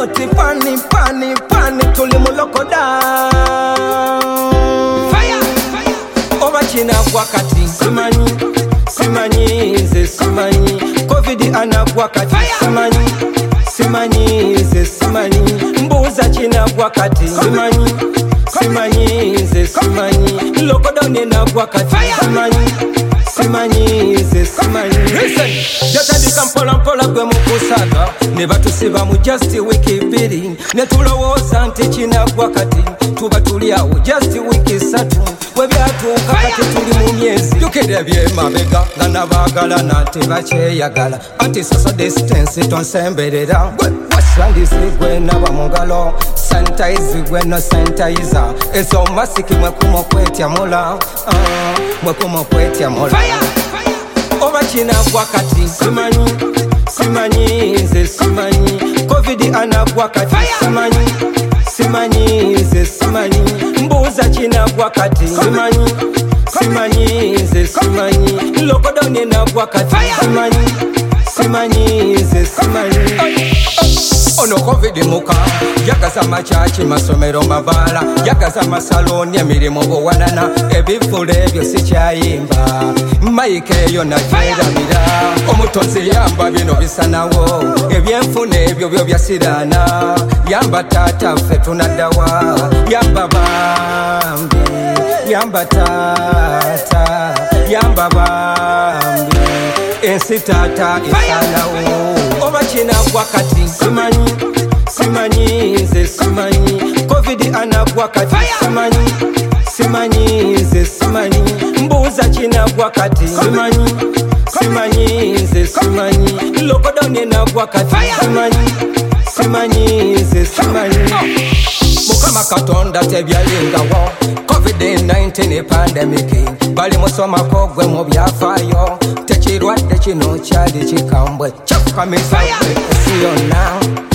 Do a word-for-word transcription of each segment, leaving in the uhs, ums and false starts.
oti pani pani pani tuli mulokoda fire fire oba china wakati simanyi simanyi ze simanyi covid anagwa kati simanyi simanyi ze simanyi mbuza china wakati simanyi simanyi ze simanyi lockdown na wakati simanyi simanyi ze simanyi listen jatandika mpola mpola gwe mukusaga ne batusiba mu just week ibiri ne tulowooza nti china wakati tuba tuli awo just week satu we byatuuka kati tuli mu myezi jukira byemabega nga nabagalana tebakyeyagala anti social distance tonsemberera wasandisi gwe naba mu ngalo sanitize gwe no sanitizer ezo masiki mwekumokwetya mula mwekumokwetya mula oba china wakati simanyi simanyi ze simanyi covid anagwa kati simanyi simanyi ze simanyi mbuza china wakati simanyi simanyi ze simanyi lockdown na wakati simanyi simanyi ze simanyi ono covid muka yagaza machachi masomero mabala yagaza masaloni emirimu bowanana ebifule ebyo sikyayimba maike eyo najeramira omutonzi yamba bino bisanawo ebyenfuna ebyo byo byasirana yamba tata ffe tunaddawa yamba bambi yamba tata yamba bambi ensi tata isanawo oba china wakati simanyi simanyi ze simanyi covid anagwa kati simanyi simanyi ze simanyi mbuza china wakati simanyi simanyi ze simanyi lockdown nagwa kati simanyi simanyi ze simanyi mukama katonda tebyalingawo covid nineteen pandemic bali musomako gwe mu byafaayo tekirwadde kino kyali kikambwe kyafukamisa esi yonna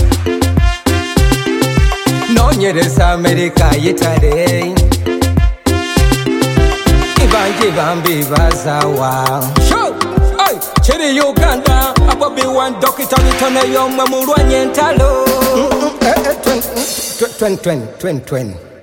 nonyereza Amerika yitale ibanji bambi bazawa kiri Uganda abobi one dokita nitone yomwe mulwanye entalo twenty twenty